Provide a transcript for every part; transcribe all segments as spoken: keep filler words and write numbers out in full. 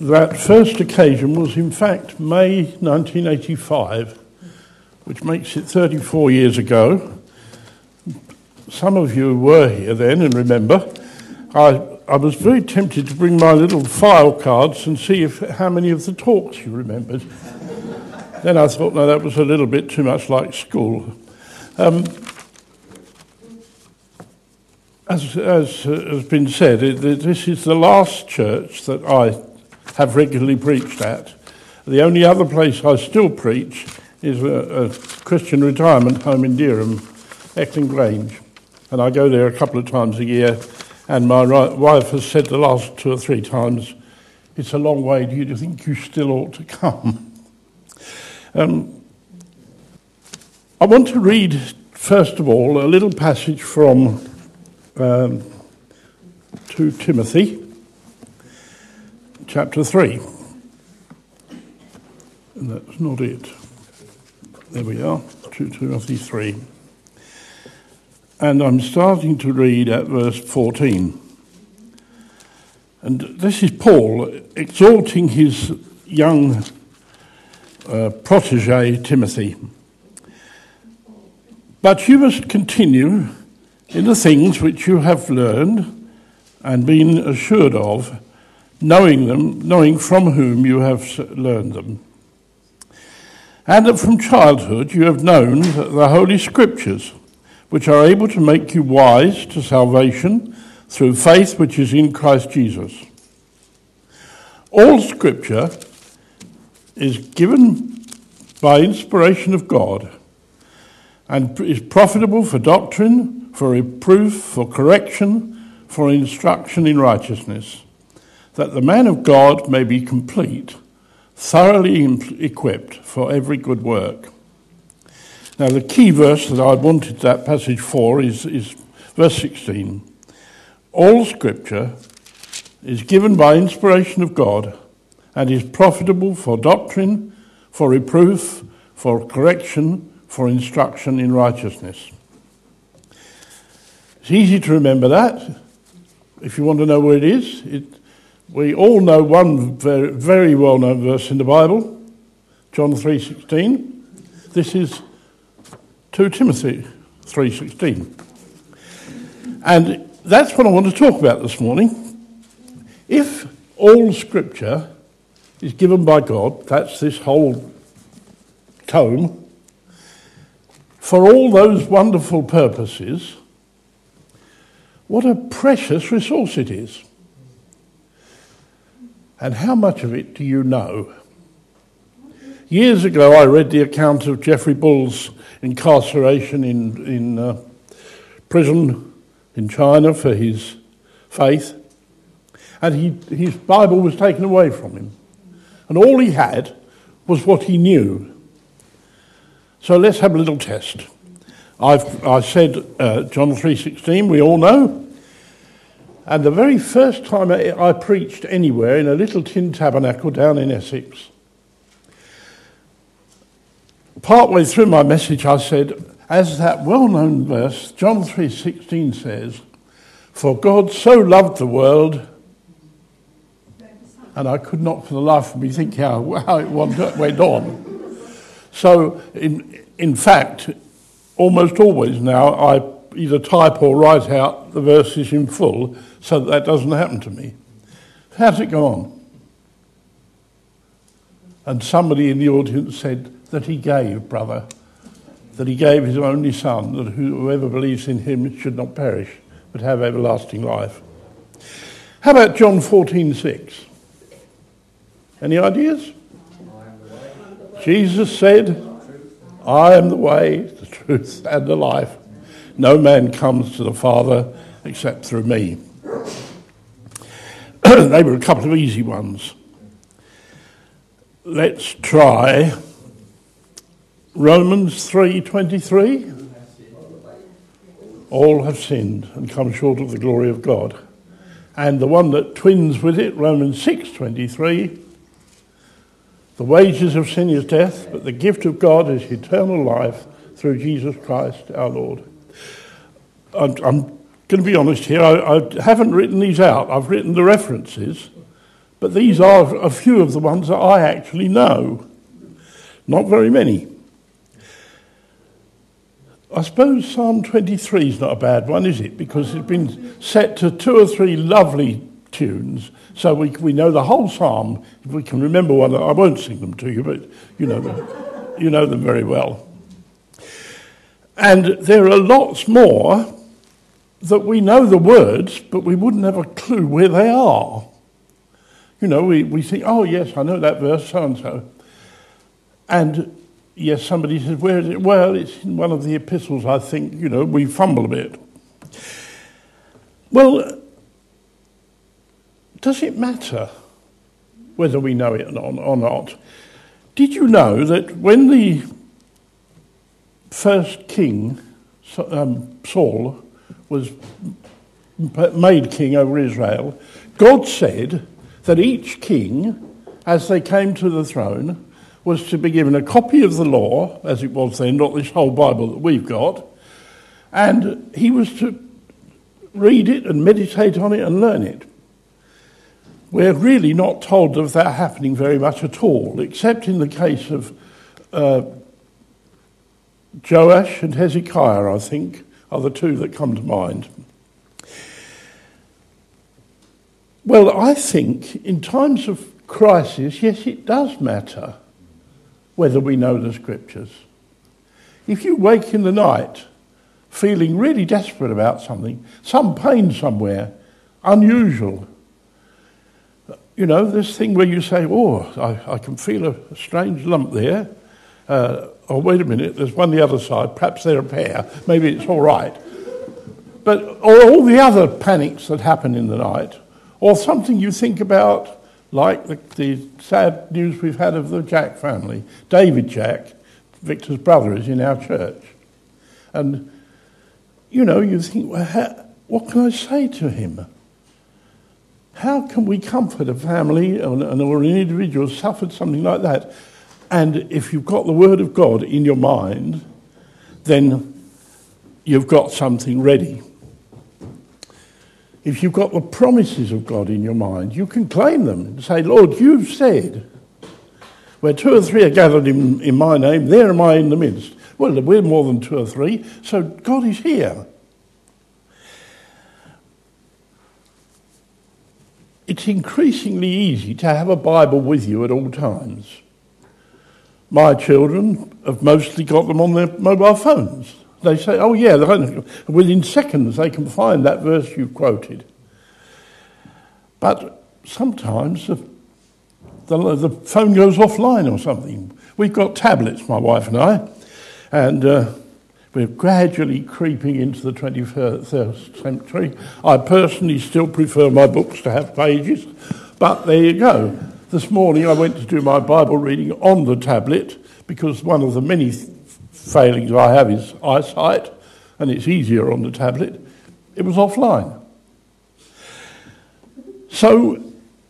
that first occasion was in fact May nineteen eighty-five, which makes it thirty-four years ago. Some of you were here then and remember. I, I was very tempted to bring my little file cards and see if how many of the talks you remembered. Then I thought, no, that was a little bit too much like school. Um, as, as uh, has been said, it, it, this is the last church that I have regularly preached at. The only other place I still preach is a, a Christian retirement home in Dereham, Eckling Grange. And I go there a couple of times a year, and my wife has said the last two or three times, it's a long way, do you think you still ought to come? Um, I want to read, first of all, a little passage from um, Second Timothy, chapter three. And that's not it. There we are, Second Timothy three. And I'm starting to read at verse fourteen. And this is Paul exhorting his young uh, protege, Timothy. But you must continue in the things which you have learned and been assured of, knowing them, knowing from whom you have learned them. And that from childhood you have known the Holy Scriptures, which are able to make you wise to salvation through faith which is in Christ Jesus. All Scripture is given by inspiration of God and is profitable for doctrine, for reproof, for correction, for instruction in righteousness, that the man of God may be complete, thoroughly equipped for every good work. Now, the key verse that I wanted that passage for is, is verse sixteen. All Scripture is given by inspiration of God and is profitable for doctrine, for reproof, for correction, for instruction in righteousness. It's easy to remember that. If you want to know where it is, it, we all know one very, very well-known verse in the Bible, John three sixteen. This is Second Timothy three sixteen. And that's what I want to talk about this morning. If all Scripture is given by God, that's this whole tome, for all those wonderful purposes, what a precious resource it is. And how much of it do you know? Years ago, I read the account of Geoffrey Bull's incarceration in, in uh, prison in China for his faith. And he, his Bible was taken away from him. And all he had was what he knew. So let's have a little test. I've I said uh, John three sixteen, we all know. And the very first time I, I preached anywhere in a little tin tabernacle down in Essex, partway through my message I said, as that well-known verse, John three sixteen says, for God so loved the world, and I could not for the life of me think how, how it went on. So, in, in fact, almost always now I either type or write out the verses in full so that that doesn't happen to me. How's it go on? And somebody in the audience said that he gave, brother, that he gave his only son, that whoever believes in him should not perish, but have everlasting life. How about John fourteen six? Any ideas? Jesus said, I am the way, the truth, and the life. No man comes to the Father except through me. They were a couple of easy ones. Let's try Romans three twenty-three. All have sinned and come short of the glory of God. And the one that twins with it, Romans six twenty-three. The wages of sin is death, but the gift of God is eternal life through Jesus Christ our Lord. I'm, I'm going to be honest here, I, I haven't written these out. I've written the references, But these are a few of the ones that I actually know. Not very many. I suppose Psalm twenty-three is not a bad one, is it? Because it's been set to two or three lovely tunes, so we we know the whole psalm. If we can remember one, I won't sing them to you, but you know them, you know them very well. And there are lots more that we know the words, but we wouldn't have a clue where they are. You know, we, we think, oh yes, I know that verse, so-and-so. And yes, somebody says, where is it? Well, it's in one of the epistles, I think. You know, we fumble a bit. Well, does it matter whether we know it or not? Did you know that when the first king, um, Saul, was made king over Israel, God said that each king, as they came to the throne, was to be given a copy of the law, as it was then, not this whole Bible that we've got, and he was to read it and meditate on it and learn it. We're really not told of that happening very much at all, except in the case of uh, Joash and Hezekiah, I think, are the two that come to mind. Well, I think in times of crisis, yes, it does matter whether we know the scriptures. If you wake in the night feeling really desperate about something, some pain somewhere, unusual, you know, this thing where you say, oh, I, I can feel a, a strange lump there, uh, oh, wait a minute, there's one the other side, perhaps they're a pair, maybe it's all right. But or all the other panics that happen in the night, or something you think about, like the, the sad news we've had of the Jack family. David Jack, Victor's brother, is in our church. And, you know, you think, well, how, what can I say to him? How can we comfort a family or, or an individual who suffered something like that? And if you've got the Word of God in your mind, then you've got something ready. If you've got the promises of God in your mind, you can claim them and say, Lord, you've said, where two or three are gathered in, in my name, there am I in the midst. Well, we're more than two or three, so God is here. It's increasingly easy to have a Bible with you at all times. My children have mostly got them on their mobile phones. They say, oh yeah, within seconds they can find that verse you've quoted. But sometimes the, the, the phone goes offline or something. We've got tablets, my wife and I, and uh, we're gradually creeping into the twenty-first century. I personally still prefer my books to have pages, but there you go. This morning I went to do my Bible reading on the tablet because one of the many th- failings I have is eyesight, and it's easier on the tablet. It was offline. So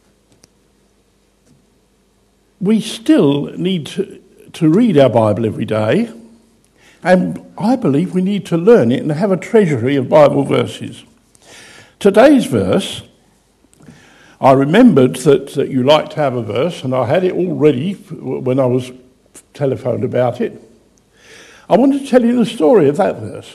we still need to, to read our Bible every day, and I believe we need to learn it and have a treasury of Bible verses. Today's verse, I remembered that, that you like to have a verse, and I had it all ready when I was telephoned about it. I want to tell you the story of that verse.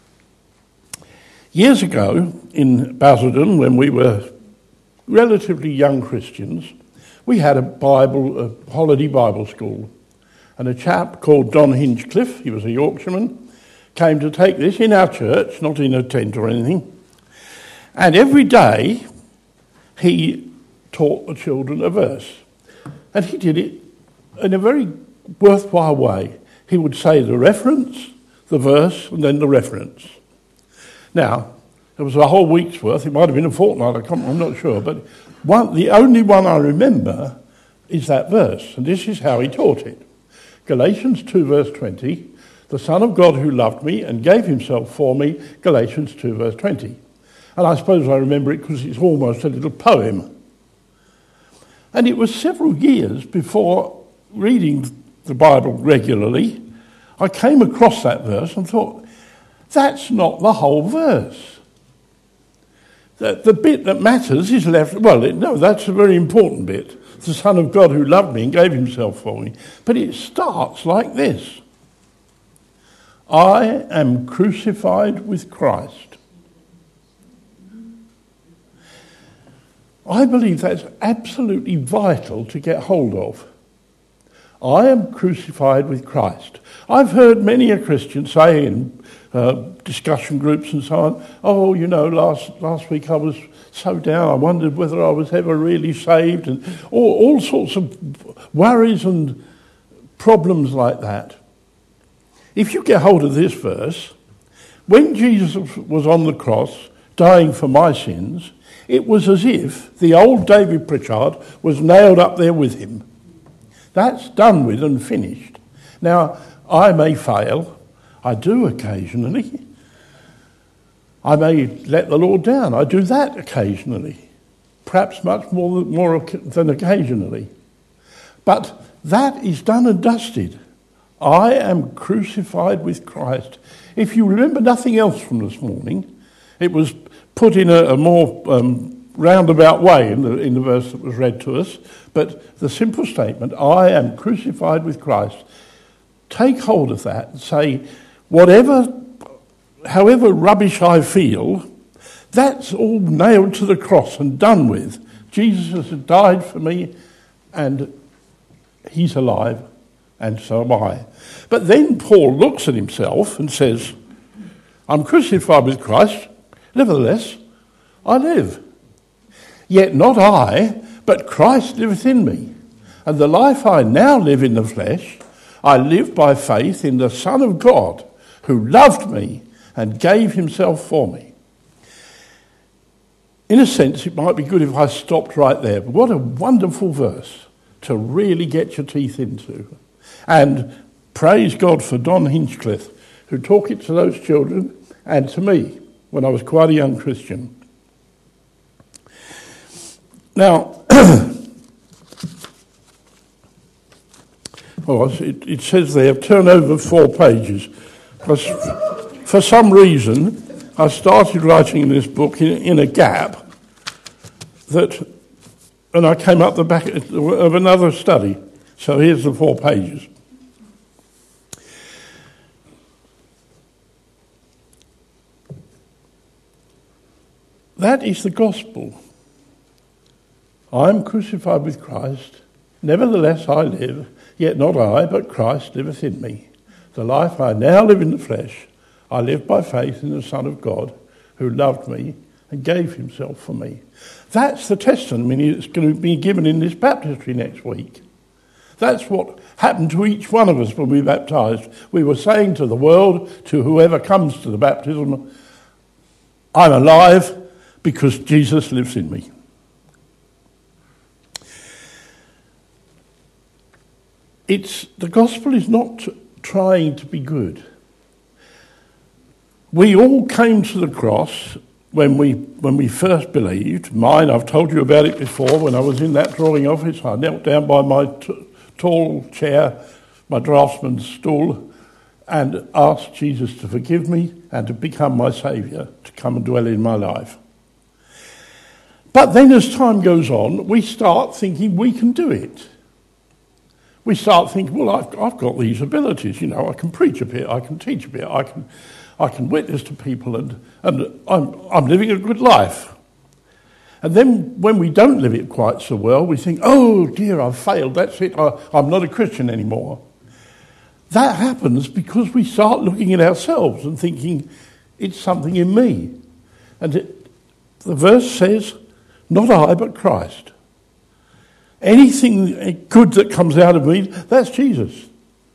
Years ago in Basildon, when we were relatively young Christians, we had a Bible, a holiday Bible school. And a chap called Don Hinchcliffe, he was a Yorkshireman, came to take this in our church, not in a tent or anything. And every day he taught the children a verse. And he did it in a very worthwhile way. He would say the reference, the verse, and then the reference. Now, it was a whole week's worth. It might have been a fortnight, I can't, I'm not sure. But one, the only one I remember is that verse. And this is how he taught it. Galatians two, verse twenty, the Son of God who loved me and gave himself for me, Galatians two, verse twenty. And I suppose I remember it because it's almost a little poem. And it was several years before reading the Bible regularly, I came across that verse and thought, that's not the whole verse. The, the bit that matters is left, well, it, no, that's a very important bit. The Son of God who loved me and gave himself for me. But it starts like this. I am crucified with Christ. I believe that's absolutely vital to get hold of. I am crucified with Christ. I've heard many a Christian say in uh, discussion groups and so on, oh, you know, last last week I was so down, I wondered whether I was ever really saved, and all, all sorts of worries and problems like that. If you get hold of this verse, when Jesus was on the cross, dying for my sins, it was as if the old David Pritchard was nailed up there with him. That's done with and finished. Now, I may fail. I do occasionally. I may let the Lord down. I do that occasionally. Perhaps much more, more than occasionally. But that is done and dusted. I am crucified with Christ. If you remember nothing else from this morning, it was put in a, a more um, roundabout way in the, in the verse that was read to us, but the simple statement, I am crucified with Christ. Take hold of that and say, whatever, however rubbish I feel, that's all nailed to the cross and done with. Jesus has died for me and he's alive, and so am I. But then Paul looks at himself and says, I'm crucified with Christ, nevertheless I live. Yet not I, but Christ liveth in me. And the life I now live in the flesh, I live by faith in the Son of God, who loved me and gave himself for me. In a sense, it might be good if I stopped right there. But what a wonderful verse to really get your teeth into. And praise God for Don Hinchcliffe, who taught it to those children and to me when I was quite a young Christian. Now, oh, it, it says there, turn over four pages. Because for some reason, I started writing this book in, in a gap that, and I came up the back of another study. So here's the four pages. That is the gospel. I am crucified with Christ, nevertheless I live, yet not I, but Christ liveth in me. The life I now live in the flesh, I live by faith in the Son of God, who loved me and gave himself for me. That's the testimony that's going to be given in this baptistry next week. That's what happened to each one of us when we baptised. We were saying to the world, to whoever comes to the baptism, I'm alive because Jesus lives in me. It's, the gospel is not trying to be good. We all came to the cross when we when we first believed. Mine, I've told you about it before, when I was in that drawing office, I knelt down by my t- tall chair, my draftsman's stool, and asked Jesus to forgive me and to become my saviour, to come and dwell in my life. But then as time goes on, we start thinking we can do it. We start thinking, well, I've, I've got these abilities, you know, I can preach a bit, I can teach a bit, I can I can witness to people, and, and I'm, I'm living a good life. And then when we don't live it quite so well, we think, oh dear, I've failed, that's it, I, I'm not a Christian anymore. That happens because we start looking at ourselves and thinking, it's something in me. And it, the verse says, not I, but Christ. Anything good that comes out of me, that's Jesus.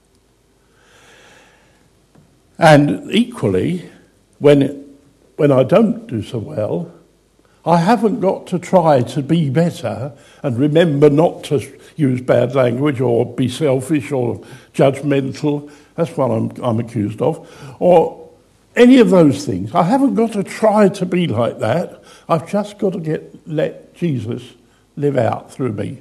And equally, when, when I don't do so well, I haven't got to try to be better and remember not to use bad language or be selfish or judgmental. That's what I'm, I'm accused of. Or any of those things. I haven't got to try to be like that. I've just got to get let Jesus live out through me.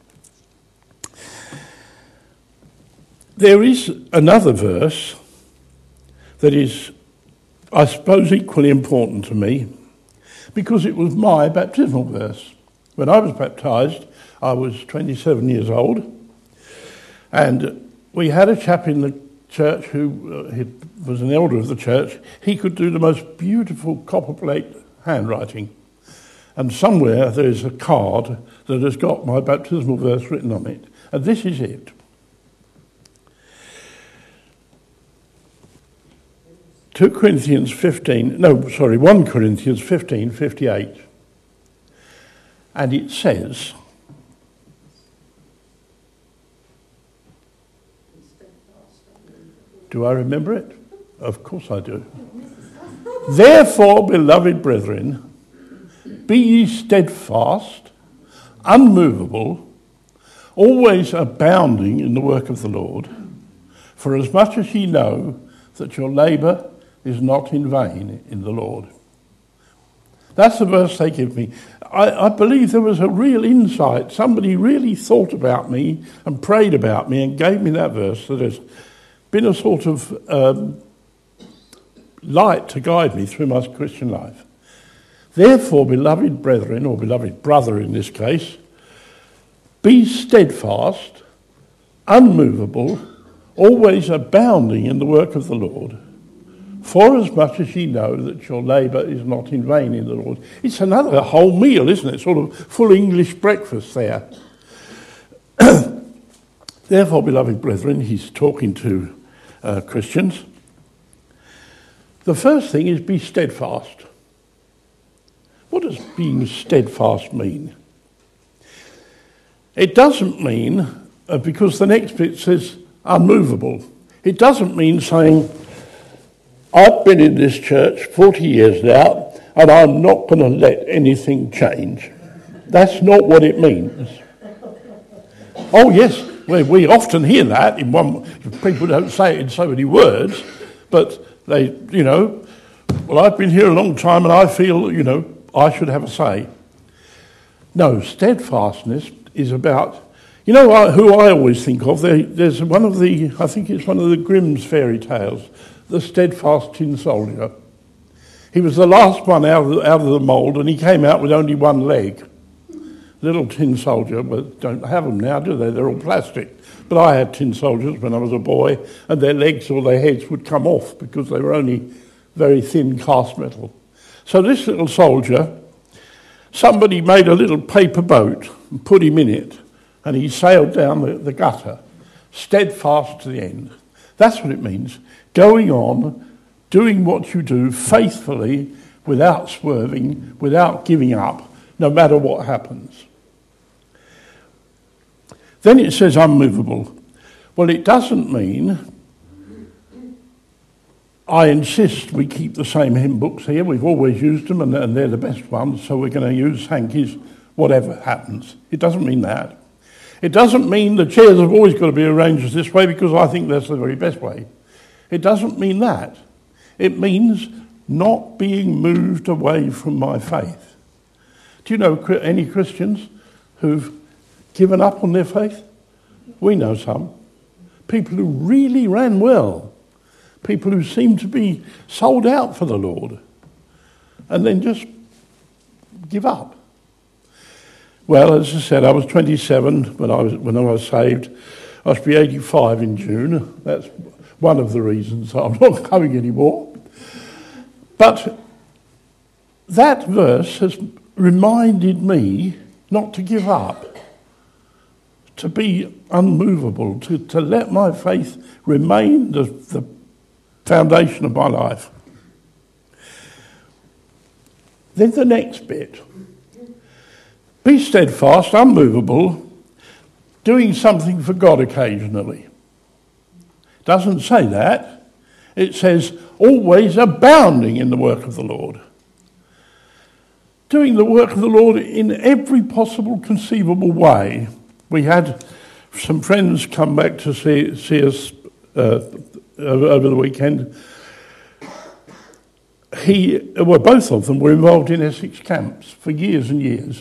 There is another verse that is, I suppose, equally important to me. because it was my baptismal verse. When I was baptised, I was twenty-seven years old, and we had a chap in the church who uh, he was an elder of the church. He could do the most beautiful copperplate handwriting, and somewhere there is a card that has got my baptismal verse written on it, and this is it. two Corinthians fifteen, no, sorry, First Corinthians fifteen, fifty-eight. And it says, do I remember it? Of course I do. Therefore, beloved brethren, be ye steadfast, unmovable, always abounding in the work of the Lord, for as much as ye know that your labour is not in vain in the Lord. That's the verse they give me. I, I believe there was a real insight. Somebody really thought about me and prayed about me and gave me that verse that has been a sort of um, light to guide me through my Christian life. Therefore, beloved brethren, or beloved brother in this case, be steadfast, unmovable, always abounding in the work of the Lord, for as much as ye know that your labour is not in vain in the Lord. It's another whole meal, isn't it? Sort of full English breakfast there. Therefore, beloved brethren, he's talking to uh, Christians. The first thing is be steadfast. What does being steadfast mean? It doesn't mean, uh, because the next bit says unmovable. It doesn't mean saying, I've been in this church forty years now, and I'm not going to let anything change. That's not what it means. Oh, yes, we, we often hear that in one. People don't say it in so many words, but they, you know, well, I've been here a long time, and I feel, you know, I should have a say. No, steadfastness is about, you know, who I always think of. There, there's one of the, I think it's one of the Grimm's fairy tales. The steadfast tin soldier. He was the last one out of the, out of the mould, and he came out with only one leg. Little tin soldier, but don't have them now, do they? They're all plastic. But I had tin soldiers when I was a boy, and their legs or their heads would come off because they were only very thin cast metal. So this little soldier, somebody made a little paper boat and put him in it, and he sailed down the, the gutter, steadfast to the end. That's what it means. Going on, doing what you do faithfully, without swerving, without giving up, no matter what happens. Then it says unmovable. Well, it doesn't mean I insist we keep the same hymn books here. We've always used them, and, and they're the best ones, so we're going to use hankies, whatever happens. It doesn't mean that. It doesn't mean the chairs have always got to be arranged this way because I think that's the very best way. It doesn't mean that. It means not being moved away from my faith. Do you know any Christians who've given up on their faith? We know some. People who really ran well. People who seem to be sold out for the Lord. And then just give up. Well, as I said, I was twenty-seven when I was when I was saved. I should be eighty-five in June. That's one of the reasons I'm not coming anymore. But that verse has reminded me not to give up, to be unmovable, to, to let my faith remain the, the foundation of my life. Then the next bit. Be steadfast, unmovable, doing something for God occasionally. Doesn't say that. It says always abounding in the work of the Lord. Doing the work of the Lord in every possible conceivable way. We had some friends come back to see, see us uh, over the weekend. He, well, both of them were involved in Essex camps for years and years.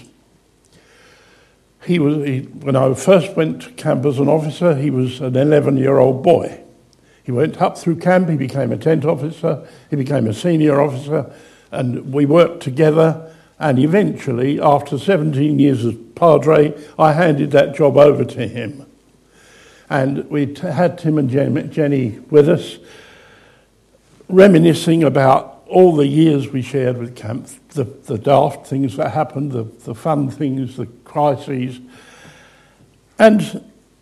He was he, when I first went to camp as an officer, he was an eleven-year-old boy. He went up through camp, he became a tent officer, he became a senior officer, and we worked together, And eventually, after seventeen years as padre, I handed that job over to him. And we had Tim and Jenny with us, reminiscing about all the years we shared with camp, the, the daft things that happened, the, the fun things, the crises. And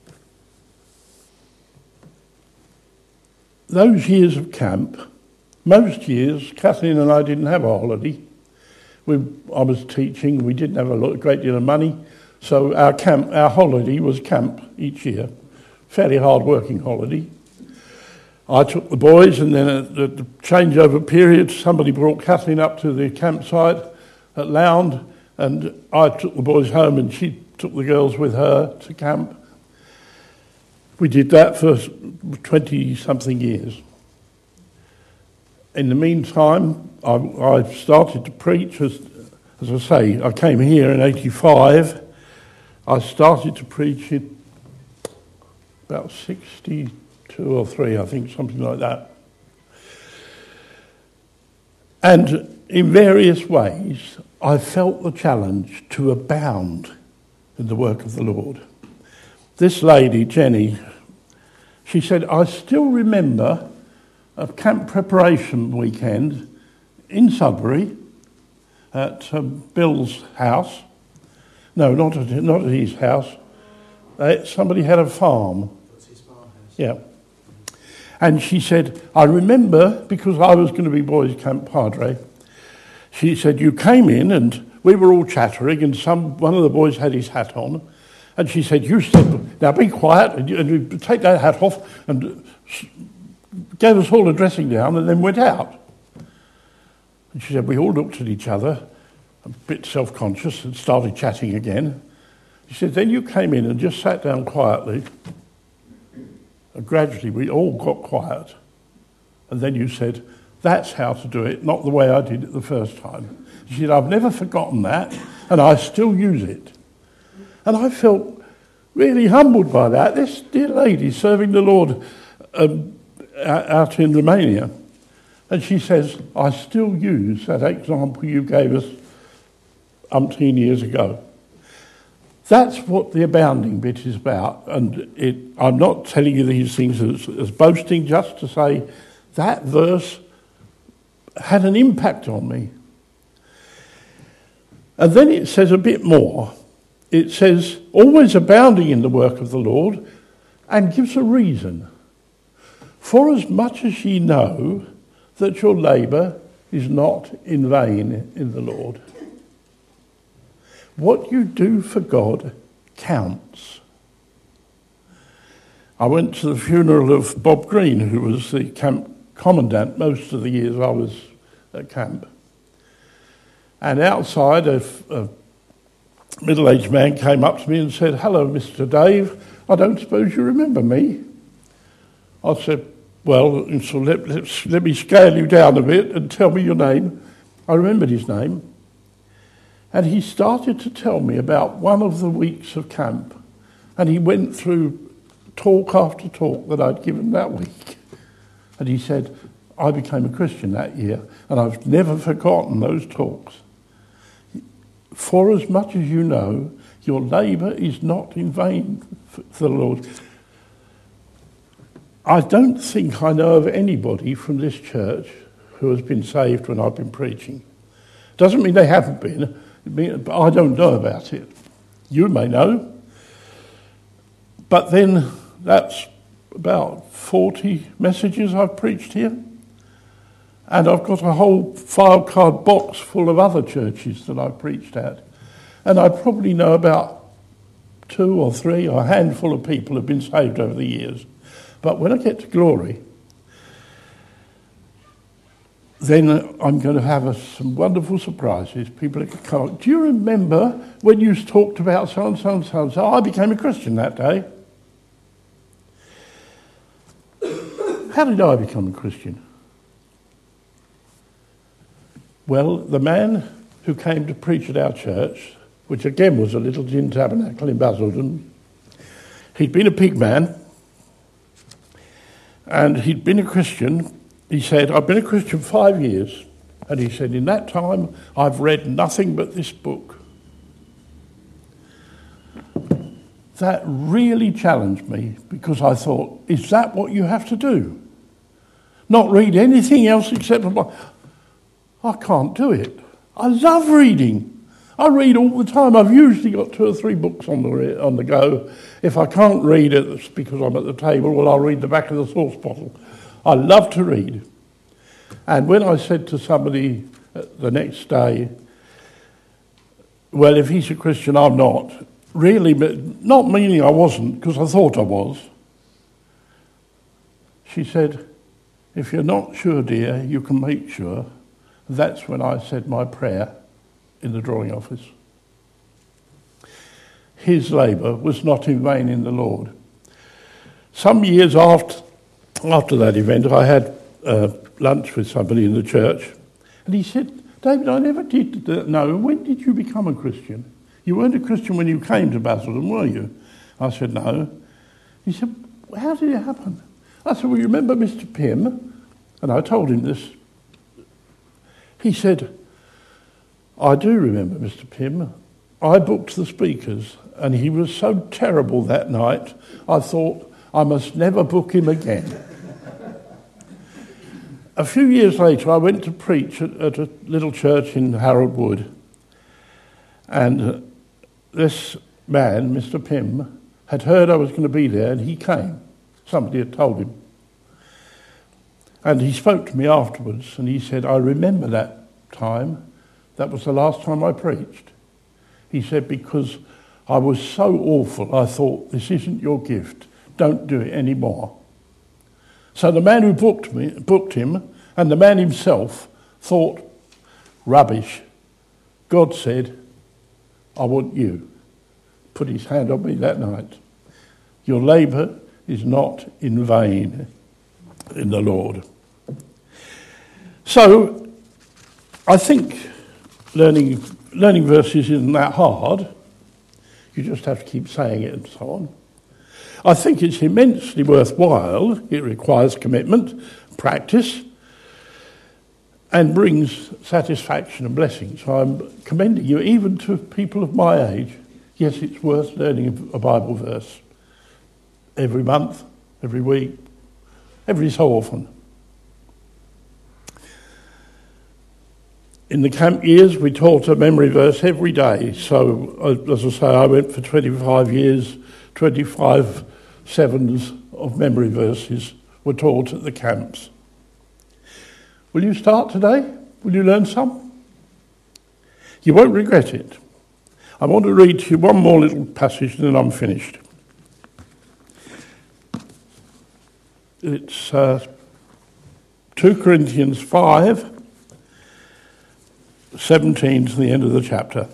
those years of camp, most years, Kathleen and I didn't have a holiday. We, I was teaching, we didn't have a great deal of money, so our camp, our holiday was camp each year. Fairly hard-working holiday. I took the boys, and then at the changeover period, somebody brought Kathleen up to the campsite at Lound, and I took the boys home, and she took the girls with her to camp. We did that for twenty-something years. In the meantime, I, I started to preach. As, as I say, I came here in eighty-five. I started to preach in about sixty-two or three, I think, something like that. And in various ways, I felt the challenge to abound in the work of the Lord. This lady, Jenny, she said, I still remember a camp preparation weekend in Sudbury at um, Bill's house. No, not at, not at his house. Uh, somebody had a farm. That's his farmhouse. Yeah. And she said, I remember, because I was going to be boys' camp padre, she said, you came in and we were all chattering and some one of the boys had his hat on. And she said, you said, now be quiet and you, and you take that hat off, and gave us all a dressing down and then went out. And she said, we all looked at each other, a bit self-conscious, and started chatting again. She said, then you came in and just sat down quietly, and gradually we all got quiet. And then you said, that's how to do it, not the way I did it the first time. She said, I've never forgotten that, and I still use it. And I felt really humbled by that. This dear lady serving the Lord um, out in Romania. And she says, I still use that example you gave us umpteen years ago. That's what the abounding bit is about. And it, I'm not telling you these things as, as boasting, just to say that verse had an impact on me. And then it says a bit more. It says, always abounding in the work of the Lord, and gives a reason. For as much as ye know that your labour is not in vain in the Lord. What you do for God counts. I went to the funeral of Bob Green, who was the camp commandant most of the years I was at camp. And outside, a, a middle-aged man came up to me and said, hello, Mister Dave, I don't suppose you remember me? I said, well, so let, let, let me scale you down a bit and tell me your name. I remembered his name. And he started to tell me about one of the weeks of camp. And he went through talk after talk that I'd given that week. And he said, I became a Christian that year, and I've never forgotten those talks. For as much as you know, your labour is not in vain for the Lord. I don't think I know of anybody from this church who has been saved when I've been preaching. Doesn't mean they haven't been, but I don't know about it. You may know. But then that's about forty messages I've preached here. And I've got a whole file card box full of other churches that I've preached at. And I probably know about two or three or a handful of people who've been saved over the years. But when I get to glory, then I'm going to have a, some wonderful surprises. People are going to come up. Do you remember when you talked about so-and-so and so-and-so? I became a Christian that day. How did I become a Christian? Well, the man who came to preach at our church, which again was a little tin tabernacle in Basildon, he'd been a pig man, and he'd been a Christian. He said, I've been a Christian five years. And he said, in that time, I've read nothing but this book. That really challenged me, because I thought, is that what you have to do? Not read anything else except for my... I can't do it. I love reading. I read all the time. I've usually got two or three books on the on the go. If I can't read it, it's because I'm at the table, well, I'll read the back of the sauce bottle. I love to read. And when I said to somebody the next day, well, if he's a Christian, I'm not, really, not meaning I wasn't, because I thought I was, she said, if you're not sure, dear, you can make sure. That's when I said my prayer in the drawing office. His labour was not in vain in the Lord. Some years after, after that event, I had uh, lunch with somebody in the church, and he said, David, I never did know, when did you become a Christian? You weren't a Christian when you came to Basildon, were you? I said, no. He said, how did it happen? I said, well, you remember Mister Pym? And I told him this. He said, I do remember Mister Pym. I booked the speakers, and he was so terrible that night, I thought, I must never book him again. A few years later, I went to preach at, at a little church in Harold Wood, and uh, this man, Mister Pym, had heard I was going to be there, and he came. Somebody had told him. And he spoke to me afterwards, and he said, I remember that time. That was the last time I preached. He said, because I was so awful, I thought, this isn't your gift. Don't do it anymore. So the man who booked me, booked him, and the man himself thought, rubbish. God said, I want you. Put his hand on me that night. Your labour is not in vain in the Lord. So, I think learning learning verses isn't that hard. You just have to keep saying it and so on. I think it's immensely worthwhile. It requires commitment, practice, and brings satisfaction and blessing. So I'm commending you, even to people of my age. Yes, it's worth learning a Bible verse every month, every week, every so often. In the camp years, we taught a memory verse every day. So, as I say, I went for twenty-five years, twenty-five sevens of memory verses were taught at the camps. Will you start today? Will you learn some? You won't regret it. I want to read to you one more little passage and then I'm finished. It's uh, two Corinthians five, seventeen to the end of the chapter.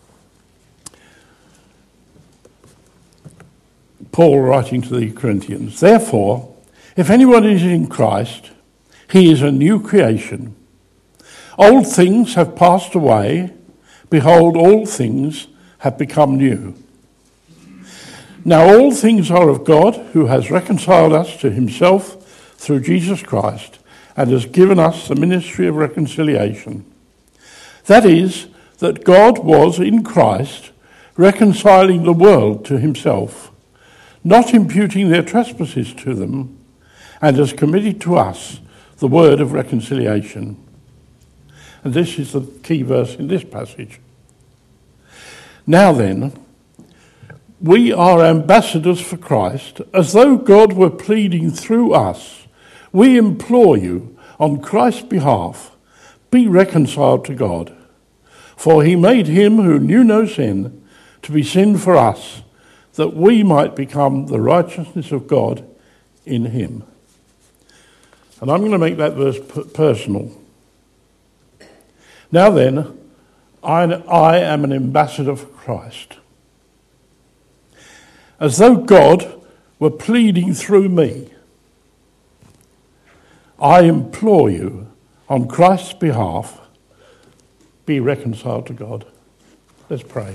Paul writing to the Corinthians, therefore, if anyone is in Christ, he is a new creation. Old things have passed away. Behold, all things have become new. Now all things are of God, who has reconciled us to himself through Jesus Christ, and has given us the ministry of reconciliation. That is, that God was in Christ reconciling the world to himself, not imputing their trespasses to them, and has committed to us the word of reconciliation. And this is the key verse in this passage. Now then, we are ambassadors for Christ, as though God were pleading through us. We implore you, on Christ's behalf, be reconciled to God. For he made him who knew no sin to be sin for us, that we might become the righteousness of God in him. And I'm going to make that verse personal. Now then, I, I am an ambassador for Christ. As though God were pleading through me, I implore you, on Christ's behalf, be reconciled to God. Let's pray.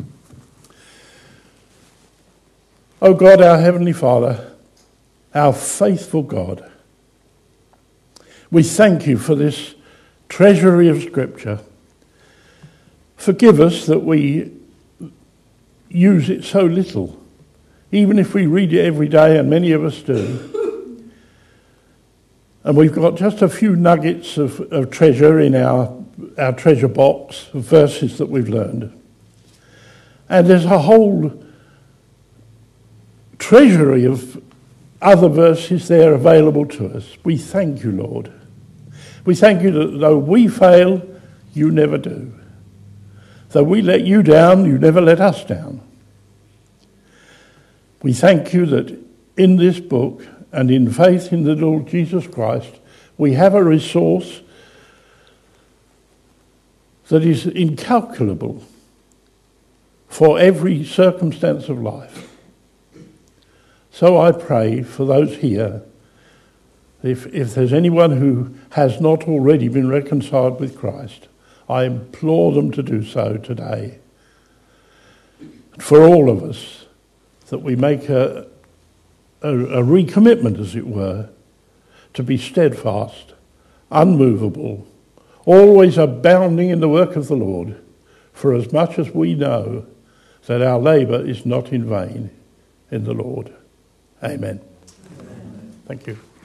O God, our Heavenly Father, our faithful God, we thank you for this treasury of Scripture. Forgive us that we use it so little, even if we read it every day, and many of us do. And we've got just a few nuggets of, of treasure in our, our treasure box of verses that we've learned. And there's a whole treasury of other verses there available to us. We thank you, Lord. We thank you that though we fail, you never do. Though we let you down, you never let us down. We thank you that in this book and in faith in the Lord Jesus Christ, we have a resource that is incalculable for every circumstance of life. So I pray for those here, if, if there's anyone who has not already been reconciled with Christ, I implore them to do so today. For all of us, that we make a, a, a recommitment, as it were, to be steadfast, unmovable, always abounding in the work of the Lord, for as much as we know that our labour is not in vain in the Lord. Amen. Amen. Thank you.